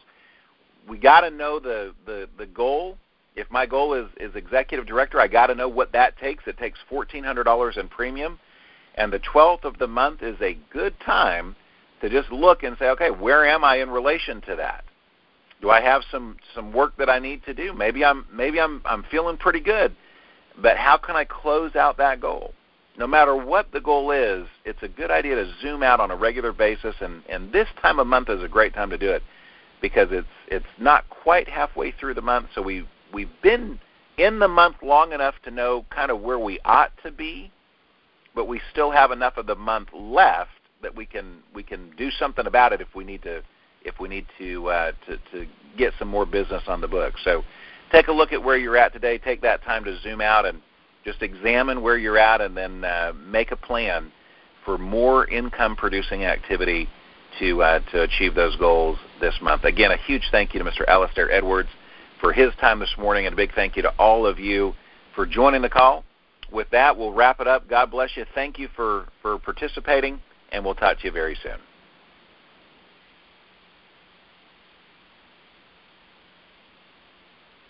We got to know the, the, the goal. If my goal is, is executive director, I got to know what that takes. It takes fourteen hundred dollars in premium, and the twelfth of the month is a good time to just look and say, okay, where am I in relation to that? Do I have some, some work that I need to do? Maybe I'm maybe I'm I'm feeling pretty good, but how can I close out that goal? No matter what the goal is, it's a good idea to zoom out on a regular basis, and, and this time of month is a great time to do it because it's it's not quite halfway through the month, so we We've been in the month long enough to know kind of where we ought to be, but we still have enough of the month left that we can we can do something about it if we need to if we need to uh, to, to get some more business on the books. So take a look at where you're at today. Take that time to zoom out and just examine where you're at, and then uh, make a plan for more income-producing activity to uh, to achieve those goals this month. Again, a huge thank you to Mister Alastair Edwards for his time this morning, and a big thank you to all of you for joining the call. With that, we'll wrap it up. God bless you. Thank you for, for participating, and we'll talk to you very soon.